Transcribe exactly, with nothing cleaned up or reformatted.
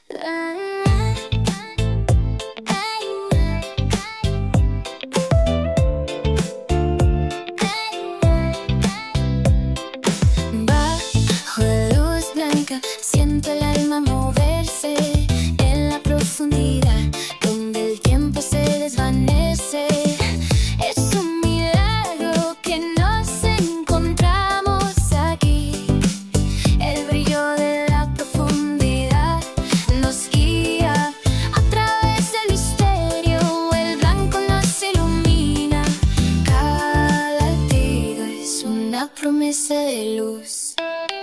Bajo la luz blanca siento el alma moverse en la profundidad donde el tiempo se desvanece. Es un milagro que nos encontramos aquí. El brillo de la profundidad nos guía a través del misterio. El blanco nos ilumina. Cada latido es una promesa de luz.